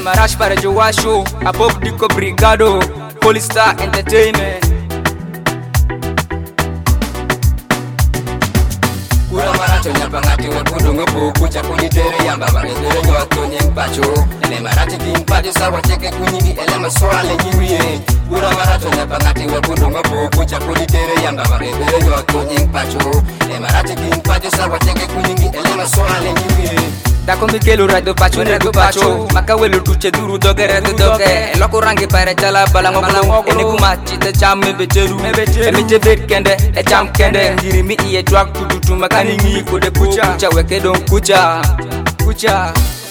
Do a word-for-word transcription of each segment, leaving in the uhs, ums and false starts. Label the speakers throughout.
Speaker 1: Marash para Joasho, a Pop Dico Brigado, Polystar Entertainment. Kura maracho nyapangati wekundu ngopo kucha kunitere yamba bagedere nyoto nyempacho ele marati kimpajo sawa cheke kunyingi ele maswale nyiwie kura maracho nyapangati wekundu ngopo kucha kunitere yamba bagedere nyoto nyempacho ele marati kimpajo sawa cheke kunyingi ele maswale nyiwie Dako Mikelo radio pacho radio pacho makawelo tuche duru dogere doge eloko rangi pare jala balango balango enigu machi te cham mebeteru emite bet kende e cham kende ngiri mi iye twak tututu makani ngi ko de kucha kucha weke don kucha kucha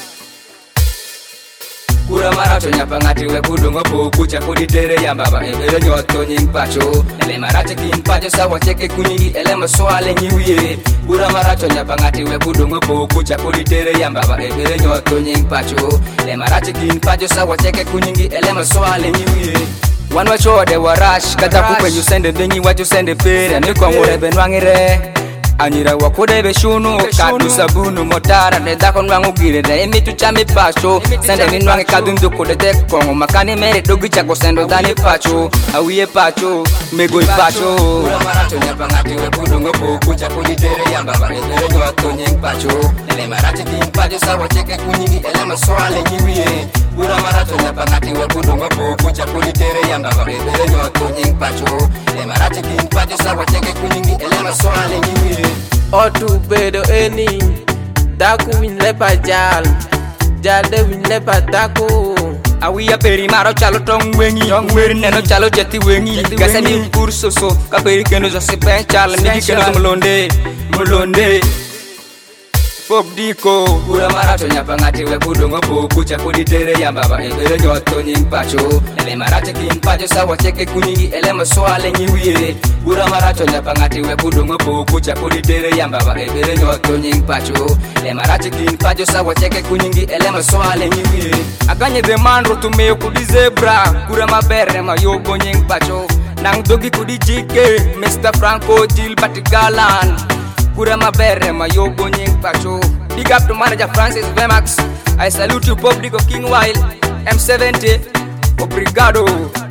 Speaker 1: Kura maracho nyapangati wekudu ngopo kucha kuditere yamba bagedere nyoto nyempacho ele marati kimpajo sawa cheke kunyingi ele maswale nyiwie Kura maracho nyapangati wekudu ngopo kucha kuditere yamba bagedere nyoto nyempacho ele marati kimpajo sawa cheke kunyingi ele maswale nyiwie Wan wachode warash kata kukwenyu sende bengi wacho sende pere Niko ngure benwangire Anyira wakude beshuno kadu sabunu motara ne dako nwangu gire de emitu chami pacho sende minwange kadum doko de tek kongo makani mere dogi chako sendo dani pacho awiye pacho megoi pacho Kura maracho nyapangati wekudu ngopo kucha kuditere yamba bagedere nyoto nyempacho ele marati kimpajo sawa cheke kunyingi ele maswale nyiwie Kura maracho nyapangati wekudu ngopo kucha kuditere yamba bagedere nyoto nyempacho ele marati kimpajo sawa cheke kunyingi ele maswale nyiwie
Speaker 2: Otu bedo eni Daku win lepa jal Jal de win lepa daku
Speaker 1: Awiya peri maro chalo tong wengi Weri neno chalo jeti wengi Gasa ni kurso so Kaperi keno zo se pen chal Nigi keno zo mulonde Mulonde Pop Dico Kura maracho nyapangati wekudu ngopo kucha kuditere yamba bagedere nyoto nyempacho ele marati kimpajo sawa cheke kunyingi ele maswale nyiwie Kura maracho nyapangati wekudu ngopo kucha kuditere yamba bagedere nyoto nyempacho ele marati kimpajo sawa cheke kunyingi ele maswale nyiwie Aganye de manro tumeyo kudi zebra Kura mabere mayogo nyempacho Nang dogi kudi jike Mister Franco Gilbert Galan Kura mabere mayogo nying pacho Big up to manager Francis Vemax I salute you Pop Dico King Wild M seventy Obrigado